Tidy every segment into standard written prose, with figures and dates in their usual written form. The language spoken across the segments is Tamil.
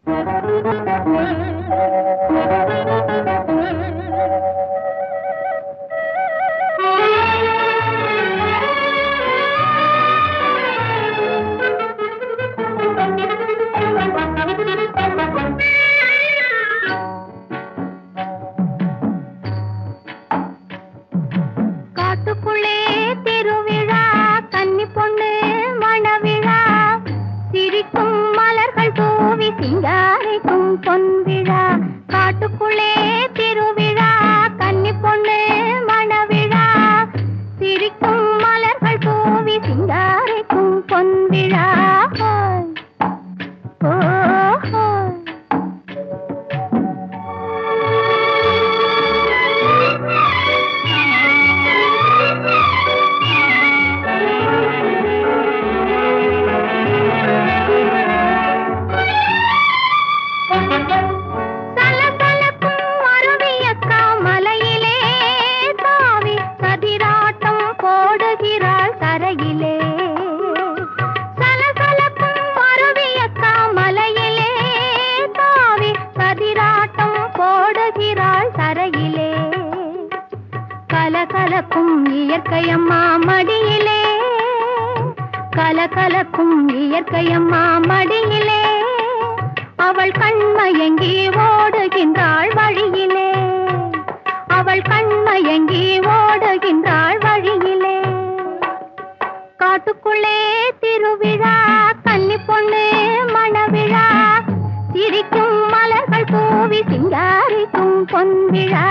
கலகலக்கும் இயற்கையம்மா மடியிலே, கலகலக்கும் இயற்கையம்மா மடியிலே, அவள் கண்மயங்கி ஓடுகின்றாள் வழியிலே, அவள் கண்மயங்கி ஓடுகின்றாள் வழியிலே. காட்டுக்குள்ளே திருவிழா, கன்னி பொண்ணு மணவிழா, சிரிக்கும் மலர்கள் தூவி சிங்காரிக்கும் பொன்விழா.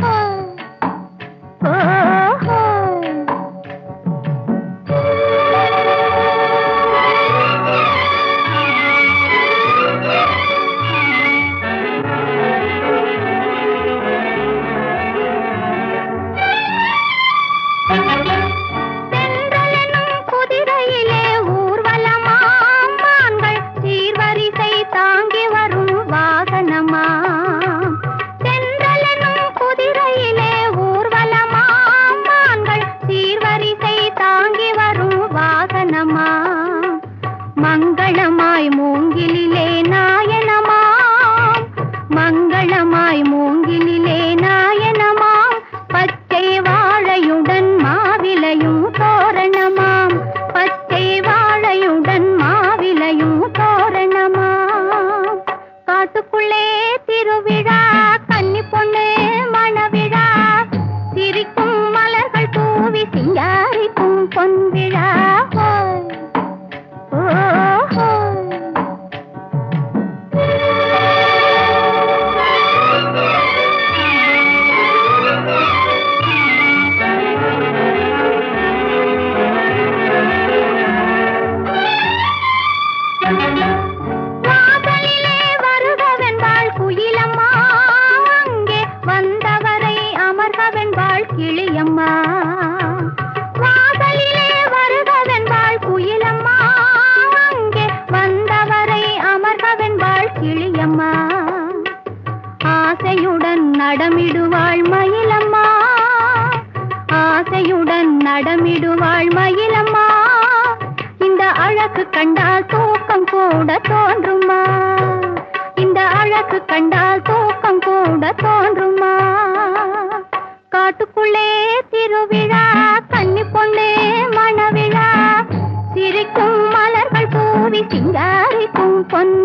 மங்களமாய் மூங்கிலே நாயனமாம், மங்களமாய் மூங்கிலே நாயனமாம், பச்சை வாழையுடன் மாவிலையும் தோரணமாம், பச்சை வாழையுடன் மாவிலையும் தோரணமாம். காட்டுக்குள்ளே திருவிழா, கன்னி பொண்ணு மணவிழா, சிரிக்கும் மலர்கள் தூவி சிங்காரிக்கும் பொன்விழா. வாசலிலே வருகவென்பாள் குயிலம்மா, அங்கே வந்தவரை அமர்கவென்பாள் கிளியம்மா. வாசலிலே வருகவென்பாள் குயிலம்மா, அங்கே வந்தவரை அமர்கவென்பாள் கிளியம்மா. ஆசையுடன் நடமிடுவாள் மயிலம்மா, ஆசையுடன் நடமிடுவாள் மயிலம்மா. இந்த அழகு கண்டால் தூக்கம் கூட தோன்றுமா, இந்த அழகு கண்டால் தூக்கம் கூட தோன்றுமா. காட்டுக்குள்ளே திருவிழா, கன்னி பொண்ணு மணவிழா, சிரிக்கும் மலர்கள் தூவி சிங்காரிக்கும் பொன்